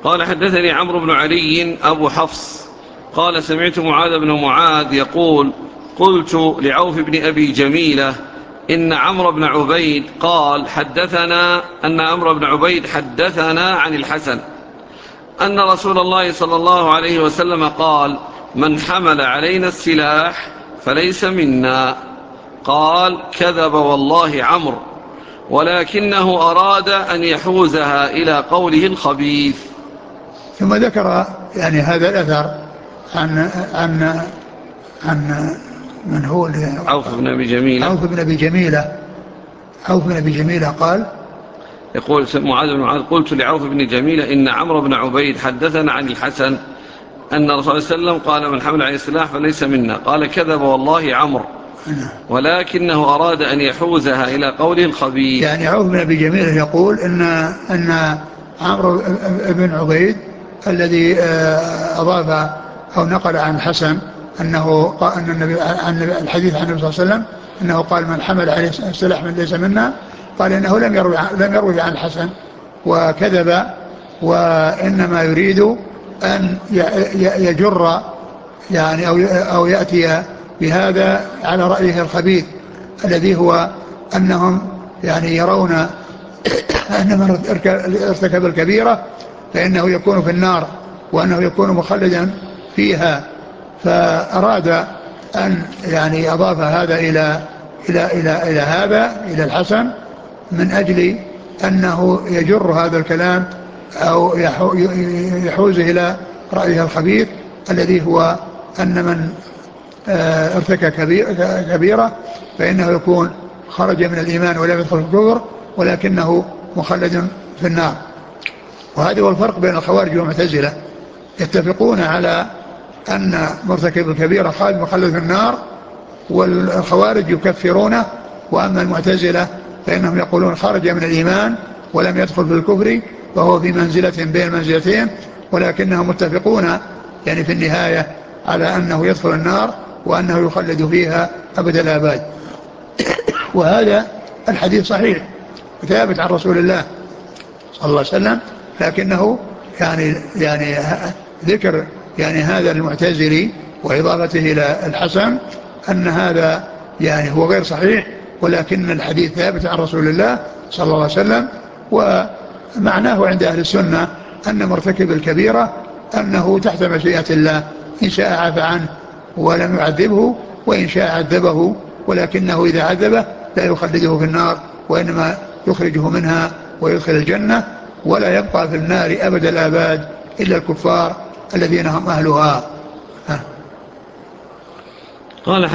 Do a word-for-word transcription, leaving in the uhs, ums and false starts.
قال حدثني عمرو بن علي أبو حفص قال سمعت معاذ بن معاذ يقول قلت لعوف بن أبي جميلة إن عمرو بن عبيد قال حدثنا أن عمرو بن عبيد حدثنا عن الحسن أن رسول الله صلى الله عليه وسلم قال من حمل علينا السلاح فليس منا. قال كذب والله عمرو ولكنه أراد أن يحوزها إلى قوله الخبيث. ثم ذكر يعني هذا الأثر عن عن عن من هو عوف بن أبي جميلة عوف بن أبي جميلة عوف بن أبي جميلة قال يقول معاذ بن معاذ قلت لعوف بن جميلة إن عمرو بن عبيد حدثنا عن الحسن أن الرسول صلى الله عليه وسلم قال من حمل عليه السلاح فليس منا. قال كذب والله عمرو ولكنه أراد أن يحوزها إلى قوله الخبيث. يعني عوف بن أبي جميلة يقول إن أن عمرو بن عبيد الذي أضاف أو نقل عن الحسن أنه أن النبي عن الحديث عن النبي صلى الله عليه وسلم أنه قال من حمل عليه السلاح من ليس منا، قال إنه لم يروي لم يروي عن الحسن وكذب، وإنما يريد أن يجر يعني أو أو يأتي بهذا على رأيه الخبيث الذي هو أنهم يعني يرون أن من ارتكب الكبيرة فإنه يكون في النار وأنه يكون مخلدا فيها، فأراد أن يعني أضاف هذا إلى إلى إلى إلى هذا إلى الحسن من أجل أنه يجر هذا الكلام أو يحوزه إلى رأيه الخبيث الذي هو أن من ارتكب كبيرة فإنه يكون خرج من الإيمان ولم يدخل في الكفر ولكنه مخلد في النار. وهذا هو الفرق بين الخوارج والمعتزلة، يتفقون على أن مرتكب الكبيرة خالد مخلد في النار، والخوارج يكفرونه، وأما المعتزلة فإنهم يقولون خرج من الإيمان ولم يدخل في الكفر فهو في منزلة بين منزلتين، ولكنهم متفقون يعني في النهاية على أنه يدخل النار وأنه يخلد فيها أبد الآباد. وهذا الحديث صحيح ثابت عن رسول الله صلى الله عليه وسلم، لكنه يعني يعني ذكر يعني هذا المعتزلي وإضافته إلى الحسن أن هذا يعني هو غير صحيح، ولكن الحديث ثابت عن رسول الله صلى الله عليه وسلم. ومعناه عند أهل السنة أن مرتكب الكبيرة أنه تحت مشيئة الله، إن شاء عفى عنه ولم يعذبه وإن شاء عذبه، ولكنه إذا عذبه لا يخلده في النار وإنما يخرجه منها ويدخل الجنة، ولا يبقى في النار أبد الآباد إلا الكفار الذين هم أهلها. قال